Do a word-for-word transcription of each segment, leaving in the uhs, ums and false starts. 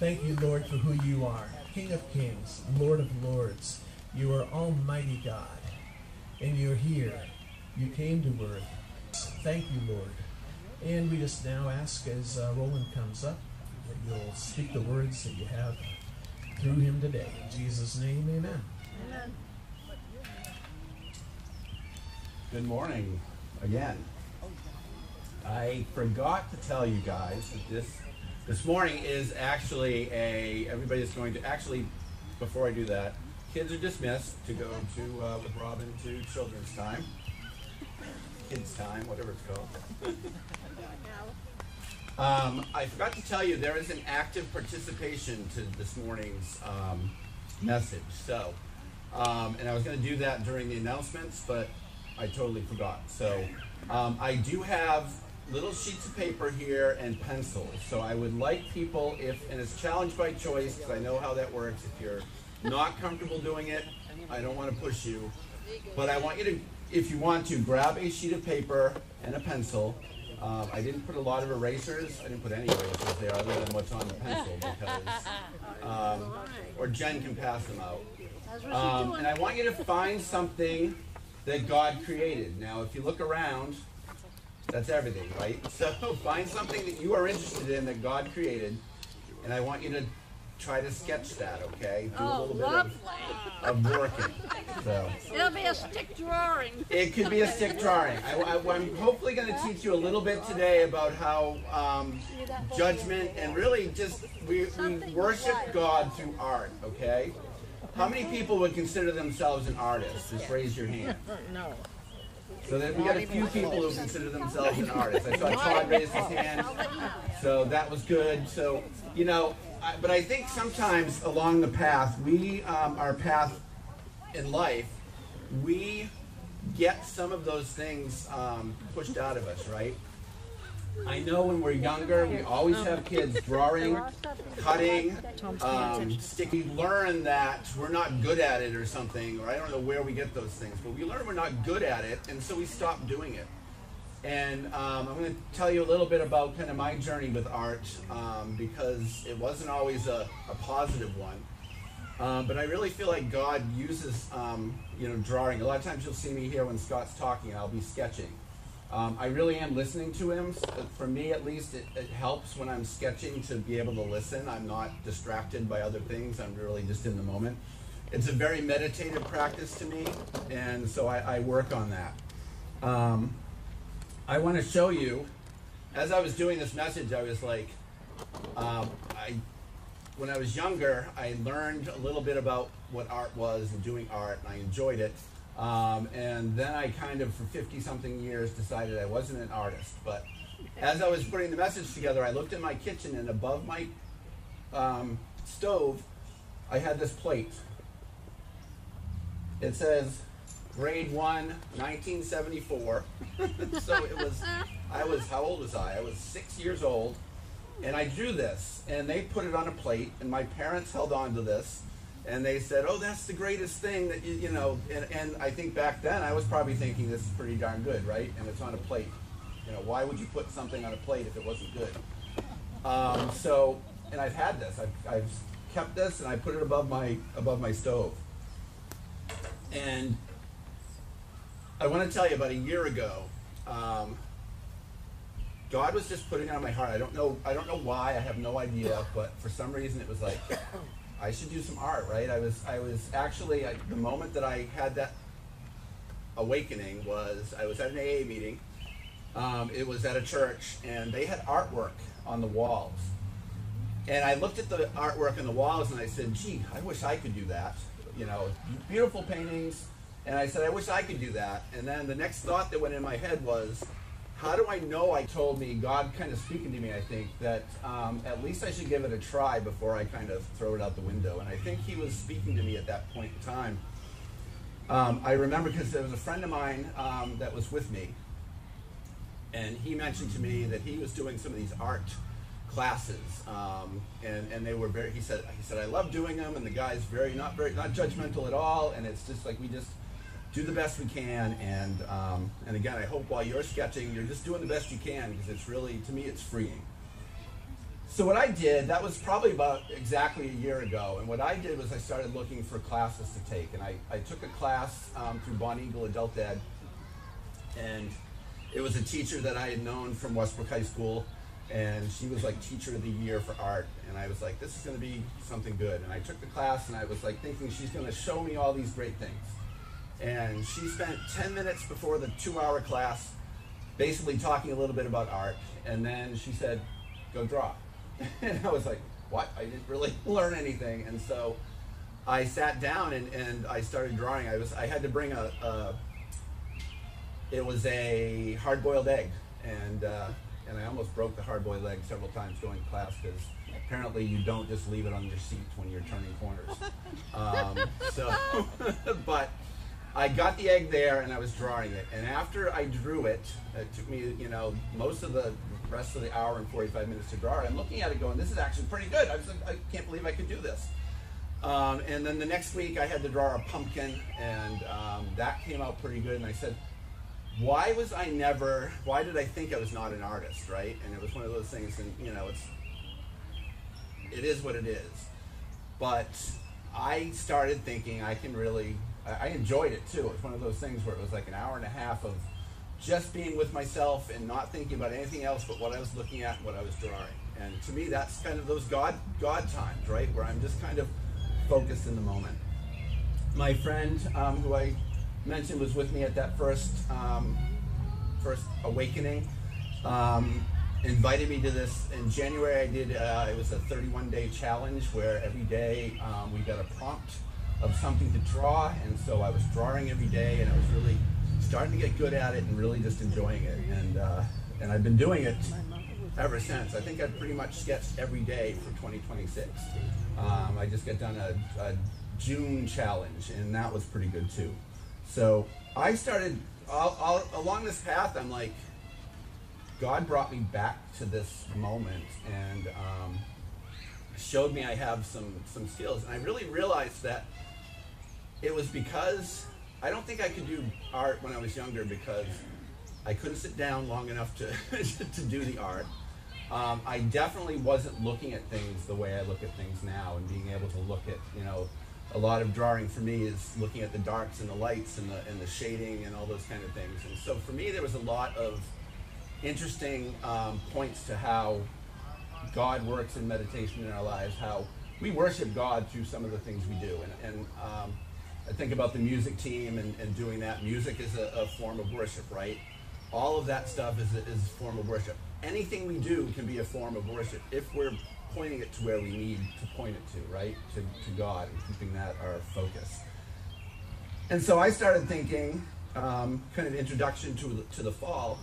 Thank you, Lord, for who you are, King of kings, Lord of lords. You are Almighty God, and you're here. You came to earth. Thank you, Lord. And we just now ask, as uh, Roland comes up, that you'll speak the words that you have through him today. In Jesus' name, amen. Amen. Good morning again. I forgot to tell you guys that this this morning is actually a, everybody's going to, actually, before I do that, kids are dismissed to go to, uh, with Robin to children's time. Kids time, whatever it's called. um, I forgot to tell you there is an active participation to this morning's um, message. So, um, and I was going to do that during the announcements, but I totally forgot. So um, I do have little sheets of paper here and pencils. So I would like people, if, and it's challenge by choice, because I know how that works. If you're not comfortable doing it, I don't want to push you. But I want you to, if you want to, grab a sheet of paper and a pencil. Um, I didn't put a lot of erasers. I didn't put any erasers there other than what's on the pencil, because, um, or Jen can pass them out. Um, and I want you to find something that God created. Now, if you look around, that's everything, right? So find something that you are interested in that God created, and I want you to try to sketch that, okay? Do Oh, a little lovely. bit of, of working. So It'll be a stick drawing. it could be a stick drawing. I, I, I'm hopefully going to teach you a little bit today about how um, judgment and really just we, we worship God through art, okay? How many people would consider themselves an artist? Just raise your hand. No. So then we got a few people who consider themselves an artist. I saw Todd raise his hand, so that was good. So, you know, I, but I think sometimes along the path, we, um, our path in life, we get some of those things um, pushed out of us, right? I know when we're younger, we always have kids drawing, cutting, um, sticky. We learn that we're not good at it or something, or I don't know where we get those things, but we learn we're not good at it, and so we stop doing it. And um, I'm going to tell you a little bit about kind of my journey with art, um, because it wasn't always a, a positive one. Um, but I really feel like God uses, um, you know, drawing. A lot of times you'll see me here when Scott's talking, I'll be sketching. Um, I really am listening to him. For me, at least, it, it helps when I'm sketching to be able to listen. I'm not distracted by other things. I'm really just in the moment. It's a very meditative practice to me, and so I, I work on that. Um, I want to show you, as I was doing this message, I was like, um, I, when I was younger, I learned a little bit about what art was and doing art, and I enjoyed it. Um, and then I kind of, for fifty something years, decided I wasn't an artist. But as I was putting the message together, I looked in my kitchen, and above my um, stove, I had this plate. It says, grade one, nineteen seventy-four. So it was, I was, how old was I? I was six years old, and I drew this, and they put it on a plate, and my parents held on to this. And they said, oh, that's the greatest thing that, you, you know, and, and I think back then I was probably thinking this is pretty darn good, right? And it's on a plate. You know, why would you put something on a plate if it wasn't good? Um, so, and I've had this. I've, I've kept this, and I put it above my, above my stove. And I want to tell you, about a year ago, um, God was just putting it on my heart. I don't know, I don't know why, I have no idea, but for some reason it was like, I should do some art, right? I was, I was actually, I, the moment that I had that awakening was, I was at an A A meeting. Um, it was at a church, and they had artwork on the walls. And I looked at the artwork on the walls, and I said, gee, I wish I could do that. You know, beautiful paintings. And I said, I wish I could do that. And then the next thought that went in my head was, how do I know? I told me, God kind of speaking to me, I think, that um, at least I should give it a try before I kind of throw it out the window. And I think he was speaking to me at that point in time. Um, I remember because there was a friend of mine um, that was with me, and he mentioned to me that he was doing some of these art classes, um, and and they were very. He said he said I love doing them, and the guy's very not very not judgmental at all, and it's just like we just do the best we can, and um, and again, I hope while you're sketching, you're just doing the best you can, because it's really, to me, it's freeing. so what I did, that was probably about exactly a year ago, and what I did was I started looking for classes to take, and I, I took a class um, through Bonn Eagle Adult Ed, and it was a teacher that I had known from Westbrook High School, and she was like teacher of the year for art, and I was like, this is going to be something good. And I took the class, and I was like thinking she's going to show me all these great things. And she spent ten minutes before the two-hour class basically talking a little bit about art, and then she said, go draw. And I was like, what? I didn't really learn anything. And so I sat down and, and I started drawing. I was I had to bring a, a it was a hard-boiled egg, and uh, and I almost broke the hard-boiled egg several times going to class, because apparently you don't just leave it on your seat when you're turning corners. Um, so, but I got the egg there and I was drawing it, and after I drew it, it took me, you know, most of the rest of the hour and forty-five minutes to draw it. I'm looking at it going, this is actually pretty good. I was like, I can't believe I could do this. Um, and then the next week I had to draw a pumpkin, and um, that came out pretty good. And I said, why was I never, why did I think I was not an artist, right? And it was one of those things, and you know, it's, it is what it is. But I started thinking I can really, I enjoyed it too. It's one of those things where it was like an hour and a half of just being with myself and not thinking about anything else but what I was looking at and what I was drawing. And to me, that's kind of those God, God times, right? Where I'm just kind of focused in the moment. My friend, um, who I mentioned was with me at that first, um, first awakening, um, invited me to this. In January I did, uh, it was a thirty-one day challenge where every day um, we got a prompt of something to draw, and so I was drawing every day, and I was really starting to get good at it and really just enjoying it. And, uh, and I've been doing it ever since. I think I've pretty much sketched every day for twenty twenty-six. Um, I just got done a, a June challenge, and that was pretty good too. So I started, all, all, along this path, I'm like, God brought me back to this moment and um, showed me I have some, some skills. And I really realized that it was because, I don't think I could do art when I was younger because I couldn't sit down long enough to, to do the art. Um, I definitely wasn't looking at things the way I look at things now, and being able to look at, you know, a lot of drawing for me is looking at the darks and the lights and the, and the shading and all those kind of things. And so for me, there was a lot of interesting um, points to how God works in meditation in our lives, how we worship God through some of the things we do. And, and um, I think about the music team and, and doing that. Music is a, a form of worship, right? All of that stuff is a, is a form of worship. Anything we do can be a form of worship if we're pointing it to where we need to point it to, right? To, to God, and keeping that our focus. And so I started thinking, um, kind of introduction to the, to the fall.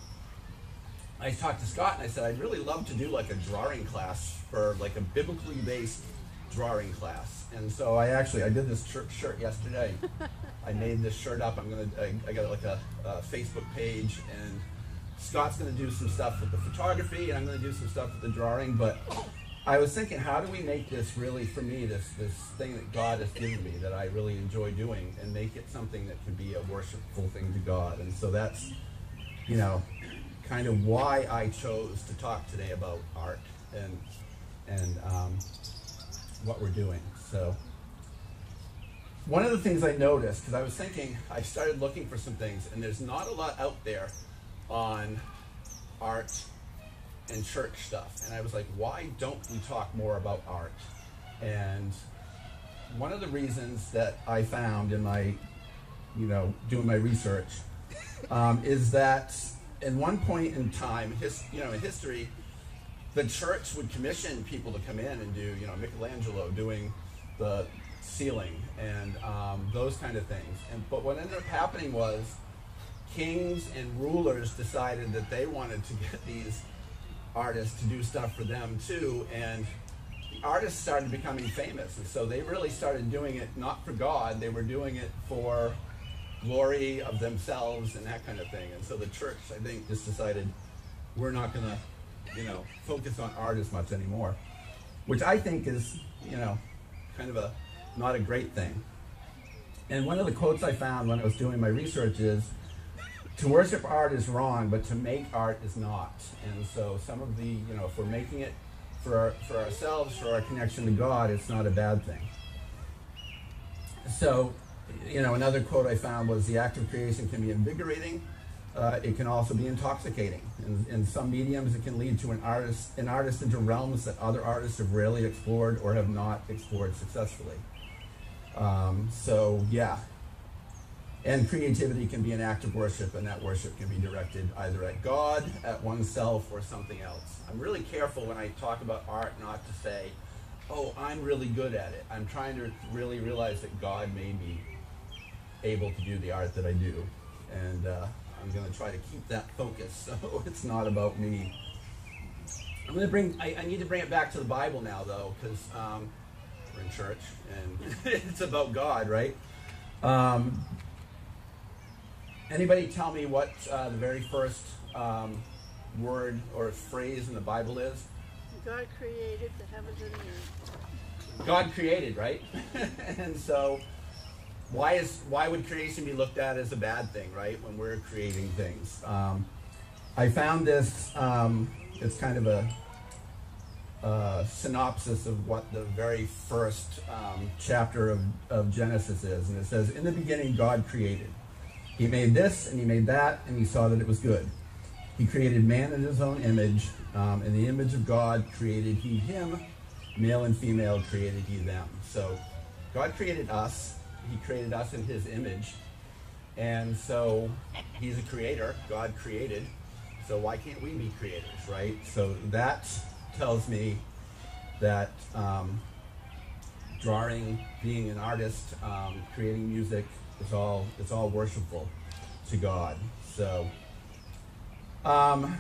I talked to Scott and I said, I'd really love to do like a drawing class, for like a biblically based drawing class. And so I actually, I did this shirt, shirt yesterday. I made this shirt up. I'm gonna, I, I got like a, a Facebook page, and Scott's gonna do some stuff with the photography, and I'm gonna do some stuff with the drawing. But I was thinking, how do we make this really, for me, this this thing that God has given me that I really enjoy doing, and make it something that can be a worshipful thing to God? And so that's, you know, kind of why I chose to talk today about art and and um, what we're doing. So one of the things I noticed, because I was thinking, I started looking for some things, and there's not a lot out there on art and church stuff. And I was like, why don't we talk more about art? And one of the reasons that I found in my, you know, doing my research, um, is that at one point in time, his, you know, in history, the church would commission people to come in and do, you know, Michelangelo doing the ceiling and um, those kind of things. And but what ended up happening was kings and rulers decided that they wanted to get these artists to do stuff for them too, and the artists started becoming famous, and so they really started doing it not for God, they were doing it for glory of themselves and that kind of thing. And so the church, I think, just decided we're not gonna, you know, focus on art as much anymore, which I think is, you know, kind of a not a great thing. And one of the quotes I found when I was doing my research is, to worship art is wrong, but to make art is not. And so some of the, you know, if we're making it for, our, for ourselves, for our connection to God, it's not a bad thing. So, you know, another quote I found was, the act of creation can be invigorating. Uh, it can also be intoxicating. In, in some mediums, it can lead to an artist, an artist into realms that other artists have rarely explored or have not explored successfully. Um, so, yeah. And creativity can be an act of worship, and that worship can be directed either at God, at oneself, or something else. I'm really careful when I talk about art not to say, oh, I'm really good at it. I'm trying to really realize that God made me able to do the art that I do. And uh, I'm going to try to keep that focus, so it's not about me. I'm going to bring, I, I need to bring it back to the Bible now, though, because um, we're in church, and it's about God, right? Um, anybody tell me what uh, the very first um, word or phrase in the Bible is? God created the heavens and the earth. God created, right? And so, why is why would creation be looked at as a bad thing, right? When we're creating things, um, I found this. Um, it's kind of a, a synopsis of what the very first um, chapter of, of Genesis is, and it says, "In the beginning, God created. He made this and he made that, and he saw that it was good. He created man in his own image. Um, in the image of God created he him, male and female created he them." So God created us. He created us in his image. And so he's a creator. God created. So why can't we be creators, right? So that tells me that um, drawing, being an artist, um, creating music, it's all, it's all worshipful to God. So um,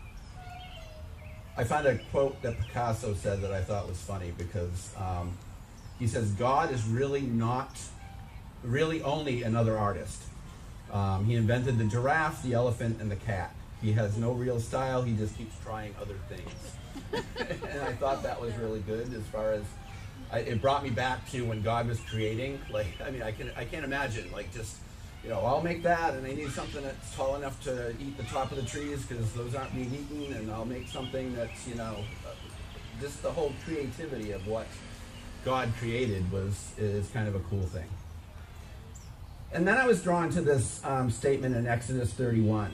I found a quote that Picasso said that I thought was funny, because um, he says, God is really not, really only another artist. Um, he invented the giraffe, the elephant, and the cat. He has no real style, he just keeps trying other things. And I thought that was really good, as far as, I, it brought me back to when God was creating. Like, I mean, I, can, I can't imagine, like, just, you know, I'll make that, and I need something that's tall enough to eat the top of the trees, because those aren't being eaten, and I'll make something that's, you know, uh, just the whole creativity of what God created was, is kind of a cool thing. And then I was drawn to this um, statement in Exodus thirty-one.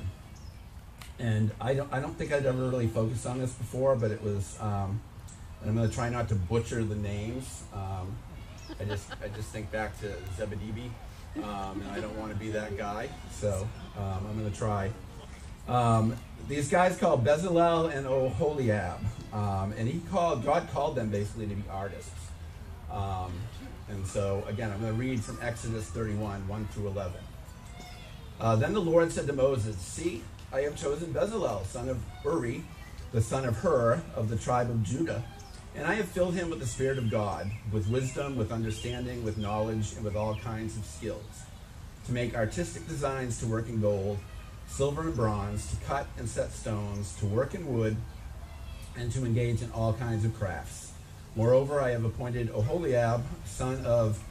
And I don't, I don't think I'd ever really focused on this before, but it was, um, and I'm going to try not to butcher the names. Um, I just, I just think back to Zebedee. Um, and I don't want to be that guy, so um, I'm going to try. Um, these guys called Bezalel and Oholiab, um, and he called, God called them basically to be artists. Um, and so, again, I'm going to read from Exodus thirty-one, one through eleven. Uh, then the Lord said to Moses, "See, I have chosen Bezalel, son of Uri, the son of Hur, of the tribe of Judah, and I have filled him with the Spirit of God, with wisdom, with understanding, with knowledge, and with all kinds of skills, to make artistic designs, to work in gold, silver, and bronze, to cut and set stones, to work in wood, and to engage in all kinds of crafts. Moreover, I have appointed Oholiab, son of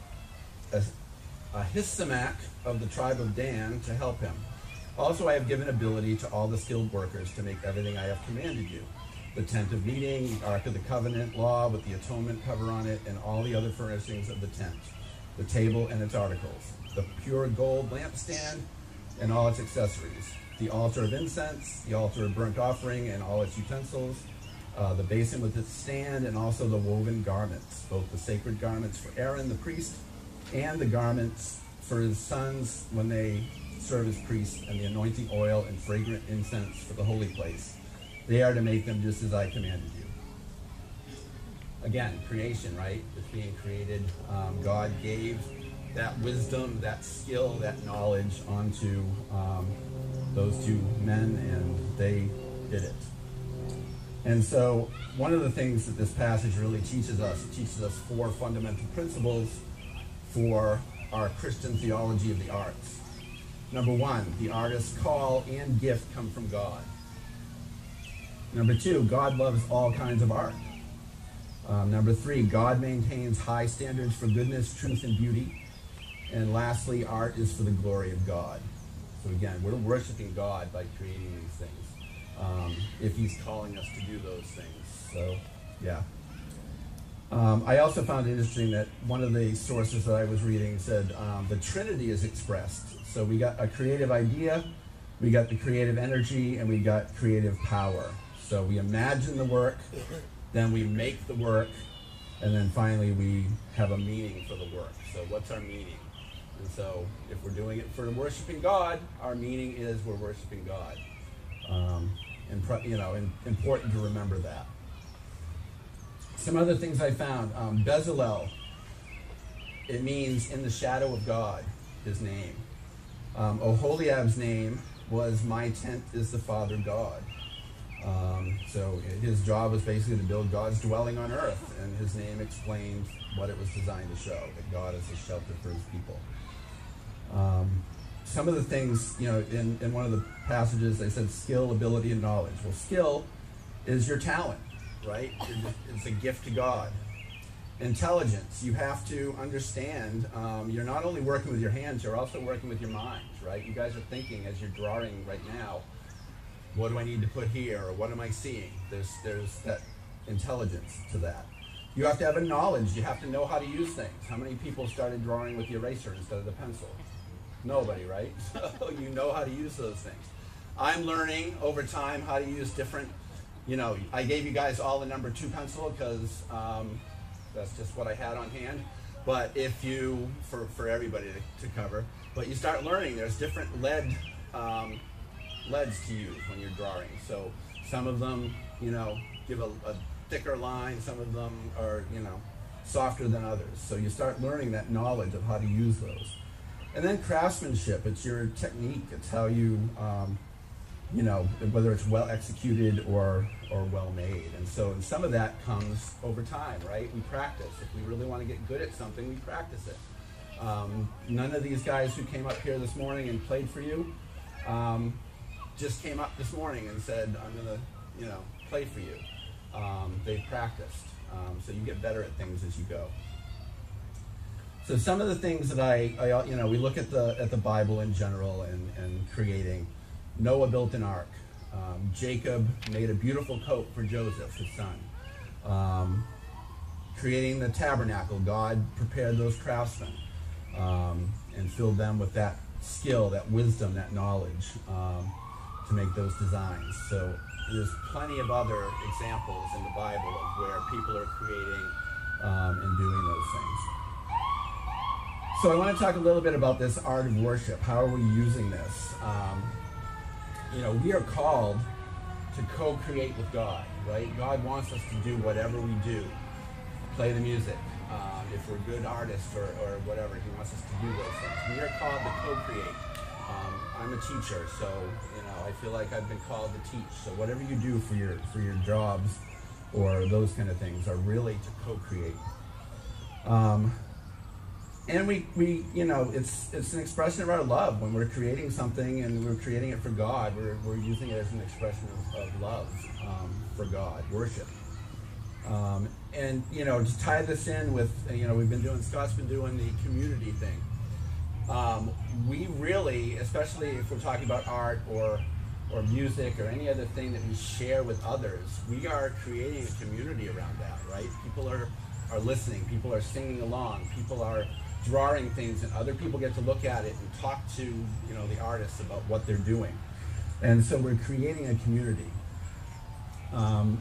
Ahisamach, of the tribe of Dan, to help him. Also, I have given ability to all the skilled workers to make everything I have commanded you: the tent of meeting, the Ark of the Covenant law with the atonement cover on it, and all the other furnishings of the tent, the table and its articles, the pure gold lampstand and all its accessories, the altar of incense, the altar of burnt offering and all its utensils, uh, the basin with its stand, and also the woven garments, both the sacred garments for Aaron the priest and the garments for his sons when they serve as priests, and the anointing oil and fragrant incense for the holy place. They are to make them just as I commanded you." Again, creation, right? It's being created. Um, God gave that wisdom, that skill, that knowledge onto um, those two men, and they did it. And so one of the things that this passage really teaches us, it teaches us four fundamental principles for our Christian theology of the arts. Number one, the artist's call and gift come from God. Number two, God loves all kinds of art. Um, number three, God maintains high standards for goodness, truth, and beauty. And lastly, art is for the glory of God. So again, we're worshiping God by creating these things, um, if he's calling us to do those things. So Yeah. Um, I also found it interesting that one of the sources that I was reading said um, the Trinity is expressed. So we got a creative idea, we got the creative energy, and we got creative power. So we imagine the work, then we make the work, and then finally we have a meaning for the work. So what's our meaning? And so if we're doing it for worshiping God, our meaning is we're worshiping God. Um, and you know, and important to remember that. Some other things I found. Um, Bezalel, it means in the shadow of God, his name. Um, Oholiab's name was my tent is the Father God. Um, so his job was basically to build God's dwelling on earth, and his name explained what it was designed to show, that God is a shelter for his people. Um, some of the things, you know, in, in one of the passages, they said skill, ability, and knowledge. Well, skill is your talent, right? It's a gift to God. Intelligence, you have to understand, um, you're not only working with your hands, you're also working with your mind, right? You guys are thinking as you're drawing right now, what do I need to put here, or what am I seeing? There's, there's that intelligence to that. You have to have a knowledge, you have to know how to use things. How many people started drawing with the eraser instead of the pencil? Nobody, right? So you know how to use those things. I'm learning over time how to use different, you know, I gave you guys all the number two pencil because um, that's just what I had on hand. But if you, for, for everybody to, to cover, but you start learning, there's different lead, um, leads to use when you're drawing. So some of them, you know, give a, a thicker line, some of them are, you know, softer than others. So you start learning that knowledge of how to use those. And then craftsmanship, it's your technique, it's how you, um, you know, whether it's well executed or, or well made. And so and some of that comes over time, right? We practice. If we really want to get good at something, we practice it. Um, none of these guys who came up here this morning and played for you um, just came up this morning and said, I'm going to, you know, play for you. Um, they've practiced. Um, so you get better at things as you go. So some of the things that I, I, you know, we look at the at the Bible in general and, and creating. Noah built an ark. Um, Jacob made a beautiful coat for Joseph, his son. Um, creating the tabernacle, God prepared those craftsmen um, and filled them with that skill, that wisdom, that knowledge um, to make those designs. So there's plenty of other examples in the Bible of where people are creating um, and doing those things. So I want to talk a little bit about this art of worship. How are we using this? Um, you know, we are called to co-create with God, right? God wants us to do whatever we do. Play the music. Um, if we're good artists or, or whatever, he wants us to do those things. We are called to co-create. Um, I'm a teacher, so, you know, I feel like I've been called to teach. So whatever you do for your, for your jobs or those kind of things are really to co-create. Um, And we, we, you know, it's it's an expression of our love. When we're creating something and we're creating it for God, we're, we're using it as an expression of, of love um, for God, worship. Um, and, you know, to tie this in with, you know, we've been doing, Scott's been doing the community thing. Um, we really, especially if we're talking about art or, or music or any other thing that we share with others, we are creating a community around that, right? People are, are listening, people are singing along, people are drawing things, and other people get to look at it and talk to, you know, the artists about what they're doing. And so we're creating a community. Um,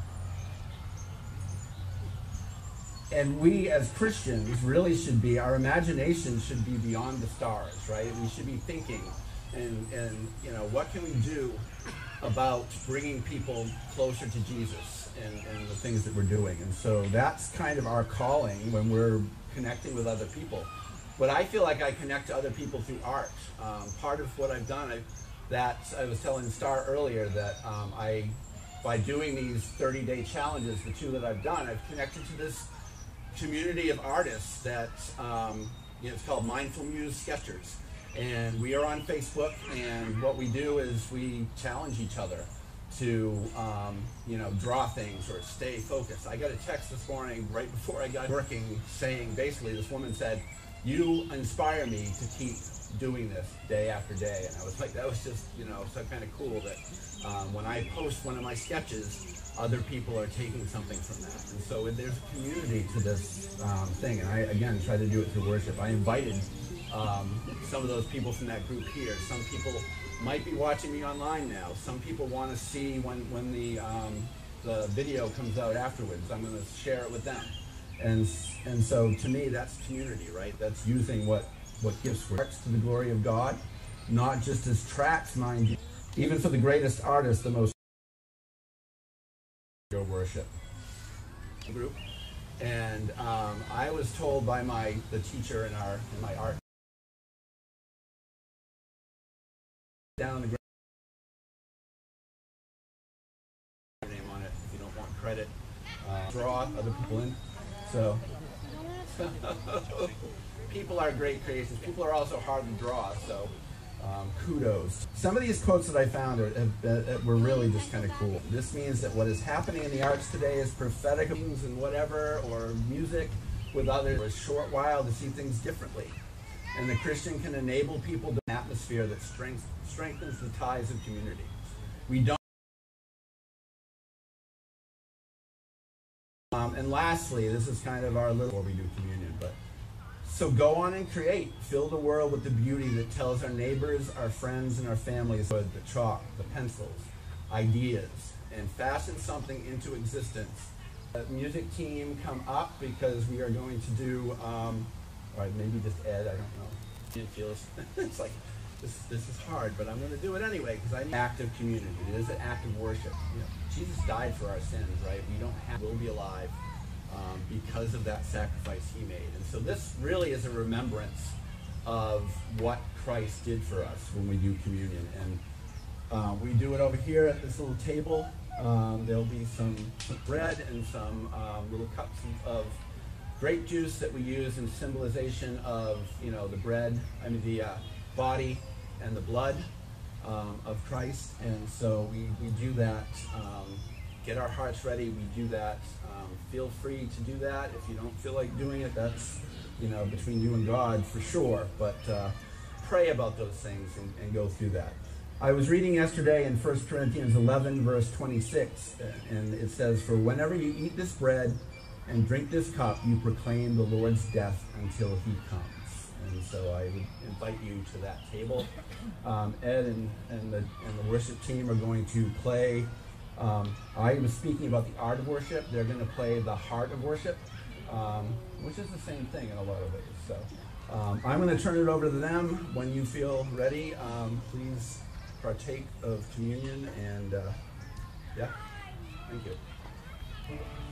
and we as Christians really should be, our imagination should be beyond the stars, right? We should be thinking and, and you know, what can we do about bringing people closer to Jesus and, and the things that we're doing. And so that's kind of our calling when we're connecting with other people. But I feel like I connect to other people through art. Um, part of what I've done, I, that I was telling Star earlier that um, I, by doing these thirty-day challenges, the two that I've done, I've connected to this community of artists that, um, you know, it's called Mindful Muse Sketchers. And we are on Facebook, and what we do is we challenge each other to, um, you know, draw things or stay focused. I got a text this morning right before I got working saying, basically, this woman said, you inspire me to keep doing this day after day, and I was like, that was just, you know, so kind of cool that um, when I post one of my sketches, other people are taking something from that. And so there's a community to this um, thing, and I, again, try to do it through worship. I invited um, some of those people from that group here. Some people might be watching me online now. Some people want to see when, when the, um, the video comes out afterwards. I'm going to share it with them. And, and so to me, that's community, right? That's using what, what gifts works to the glory of God, not just as tracks, mind you. Even for the greatest artists, the most worship group. And um, I was told by my the teacher in our in my art down the ground name on it if you don't want credit. Uh, draw other people in. So people are great creations. People are also hard to draw. So. Um, kudos. Some of these quotes that I found are, have, uh, were really just kind of cool. This means that what is happening in the arts today is prophetic things and whatever, or music with others for a short while to see things differently. And the Christian can enable people to an atmosphere that strength, strengthens the ties of community. We don't. Um, and lastly, this is kind of our little before we do communion, but so go on and create. Fill the world with the beauty that tells our neighbors, our friends, and our families with the chalk, the pencils, ideas, and fashion something into existence. The music team come up because we are going to do, um, or maybe just Ed, I don't know. It feels, it's like, this, this is hard, but I'm going to do it anyway because I need active community. It is an act of worship. You know, Jesus died for our sins, right? We don't have, we'll be alive. Um, because of that sacrifice he made. And so this really is a remembrance of what Christ did for us when we do communion. And uh, we do it over here at this little table. Um, there'll be some bread and some um, little cups of grape juice that we use in symbolization of, you know, the bread, I mean the uh, body and the blood um, of Christ. And so we, we do that. Um, get our hearts ready. We do that. Um, feel free to do that. If you don't feel like doing it, that's, you know, between you and God for sure. But uh, pray about those things and, and go through that. I was reading yesterday in First Corinthians eleven, verse twenty-six, and it says, "For whenever you eat this bread and drink this cup, you proclaim the Lord's death until he comes." And so I would invite you to that table. Um, Ed and, and, the, and the worship team are going to play. Um, I was speaking about the art of worship. They're going to play the heart of worship, um, which is the same thing in a lot of ways. So um, I'm going to turn it over to them. When you feel ready, um, please partake of communion. And uh, yeah, thank you.